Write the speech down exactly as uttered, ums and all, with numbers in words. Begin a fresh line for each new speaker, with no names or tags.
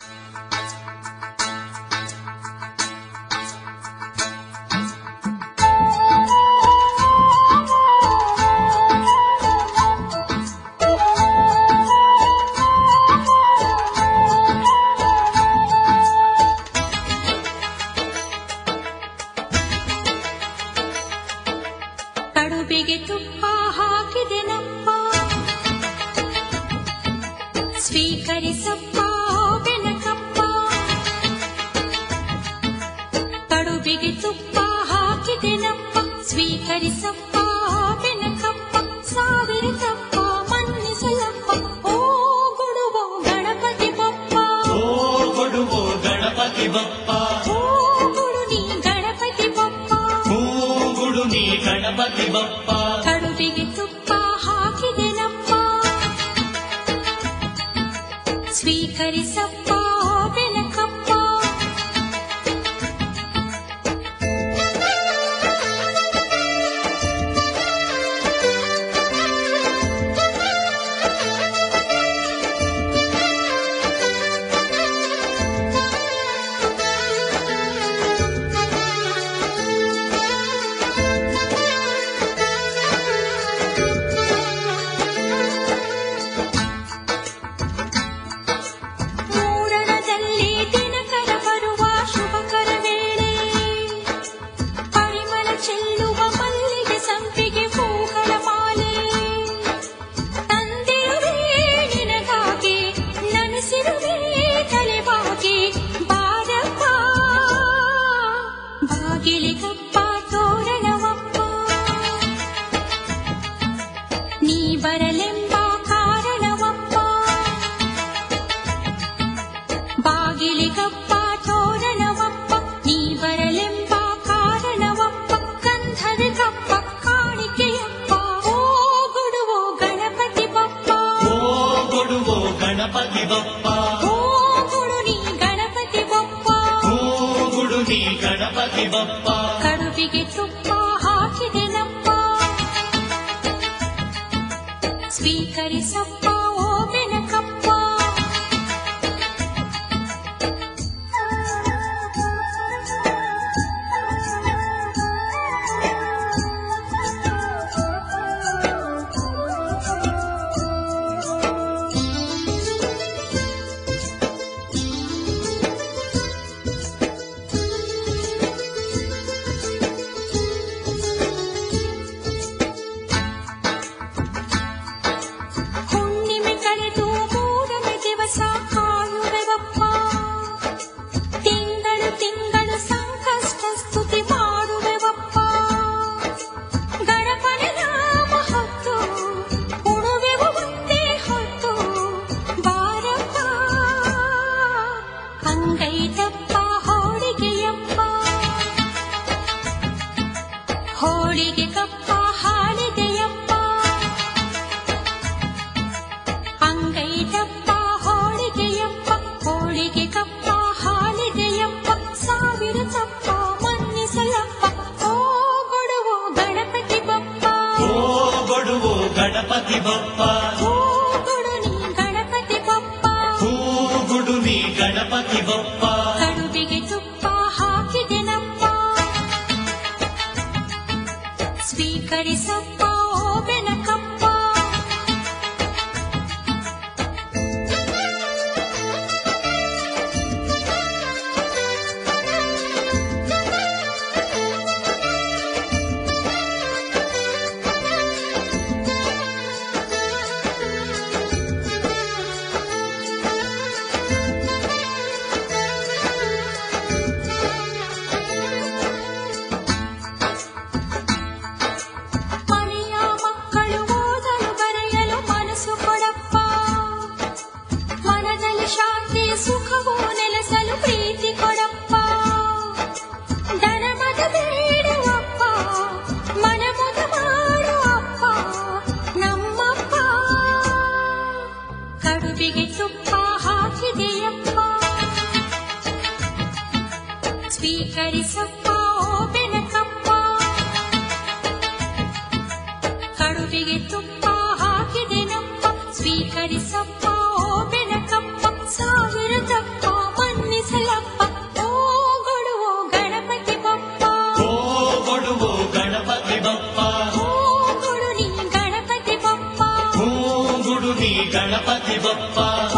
ಕಡುಬಿಗೆ ತುಪ್ಪ ಹಾಕಿದೆನಪ್ಪ, ಸ್ವೀಕರಿಸಪ್ಪ ಬೆನಕಪ್ಪ. ಕಡುಬಿಗೆ ತುಪ್ಪ ಹಾಕಿದೆನಪ್ಪ, ಸ್ವೀಕರಿಸಪ್ಪ ಬೆನಕಪ್ಪ. ಸಾವಿರ ತಪ್ಪ ಮನ್ನಿಸಲಪ್ಪ, ಓ ಕೊಡುವೋ ಗಣಪತಿ ಬಪ್ಪ.
ಓ ಕೊಡುವೋ ಗಣಪತಿ ಬಪ್ಪ,
ಓ ಕೊಡು ನೀ ಗಣಪತಿ ಬಪ್ಪ.
ಹೂ ಗುಡು ನೀ ಗಣಪತಿ ಬಪ್ಪ.
ಕಡುಬಿಗೆ ತುಪ್ಪ ಹಾಕಿದೆನಪ್ಪ, ಸ್ವೀಕರಿಸಪ್ಪ ಬೆನಕಪ್ಪ. ಮೂಡಣದಲ್ಲಿ ದಿನಕರ ಬರುವ ಶುಭಕರ ವೇಳೆ, ಪರಿಮಳ ಚೆಲ್ಲುವ ಮಲ್ಲಿಗೆ ಸಂಪಿಗೆ ಹೂಗಳ ಮಾಲೆ. ತಂದಿರುವೆ ನಿನಗಾಗಿ ನನಸಿರುವೆ ತಲೆಬಾಗಿ, ಬಾರಪ್ಪ ಬಾಗಿಲಿಗಪ್ಪ ತೋರಣವಪ್ಪ. ನೀ ಬರಲೆಂಬ ಕಾರಣವಪ್ಪ, ಬಾಗಿಲಿಗಪ್ಪ ತೋರಣವಪ್ಪ. ನೀ ಬರಲೆಂಬ ಕಾರಣವಪ್ಪ, ಗಂಧದ ಕಪ್ಪ ಕಾಣಿಕೆಯಪ್ಪ. ಓ ಕೊಡುವೋ ಗಣಪತಿ ಬಪ್ಪ,
ಓ ಕೊಡುವೋ ಗಣಪತಿ ಬಪ್ಪ,
ಓ ಕೊಡು ನೀ ಗಣಪತಿ ಬಪ್ಪ.
ಹೂ ಗುಡು ನೀ ಗಣಪತಿ ಬಪ್ಪ.
ಕಡುಬಿಗೆ ತುಪ್ಪ ಹಾಕಿದೆನಪ್ಪ, ಸ್ವೀಕರಿಸಪ್ಪ ಓ ಬೆನಕಪ್ಪ. ಹುಣ್ಣಿಮೆ ಕಳೆದು ಮೂರನೇ ದಿವಸ ಕಾಯುವೆವಪ್ಪ, ತಿಂಗಳು ತಿಂಗಳು ಸಂಕಷ್ಟ ಸ್ತುತಿ ಮಾಡುವೆವಪ್ಪ. ಗಣಪನ ನಾಮ ಹೊತ್ತು ಉಣುವೆವು ಒಂದೇ ಹೊತ್ತು, ಬಾರಪ್ಪ ಅಂಗೈತಪ್ಪ ಹೋಳಿಗೆಯಪ್ಪ. ಹೋಳಿಗೆ ಕಪ್ಪ ಹಾಲಿದೆಯಪ್ಪ, ಅಂಗೈತಪ್ಪ ಹೋಳಿಗೆಯಪ್ಪ. ಹೋಳಿಗೆ ಕಪ್ಪ ಹಾಲಿದೆಯಪ್ಪ, ಸಾವಿರ ತಪ್ಪ ಮನ್ನಿಸಲಪ್ಪ. ಓ ಕೊಡುವೋ ಗಣಪತಿ ಬಪ್ಪ,
ಓ ಕೊಡುವೋ ಗಣಪತಿ ಬಪ್ಪ,
ಓ ಕೊಡು ನೀ ಗಣಪತಿ ಬಪ್ಪ.
ಹೂ ಗುಡು ನೀ ಗಣಪತಿ ಬಪ್ಪ.
ಕಡುಬಿಗೆ ತುಪ್ಪ ಹಾಕಿದೆನಪ್ಪ, ಸ್ವೀಕರಿಸಪ್ಪ ಓ ಬೆನಕಪ್ಪ. ಮನೆಯ ಮಕ್ಕಳು ಓದಲು ಬರೆಯಲು ಮನಸ್ಸು ಕೊಡಪ್ಪ, ಮನದಲ್ಲಿ ಶಾಂತಿ ಸುಖವೂ ನೆಲೆಸಲು ಪ್ರೀತಿ ಕೊಡಪ್ಪ. ಧನಮದ ಬೇಡುವಪ್ಪ, ಮನಮುದ ಮಾಡುವಪ್ಪ ನಮ್ಮಪ್ಪ. ಕಡುಬಿಗೆ ತುಪ್ಪ ಹಾಕಿದೆಯಪ್ಪ, ಸ್ವೀಕರಿಸಪ್ಪ ಓ ಬೆನಕಪ್ಪ. ಕಡುಬಿಗೆ ತುಪ್ಪ ಹಾಕಿದೆನಪ್ಪ, ಸ್ವೀಕರಿಸಪ್ಪ ಓ ಬೆನಕಪ್ಪ. ಸಾವಿರ ತಪ್ಪ
ಗಣಪತಿ ಬಪ್ಪ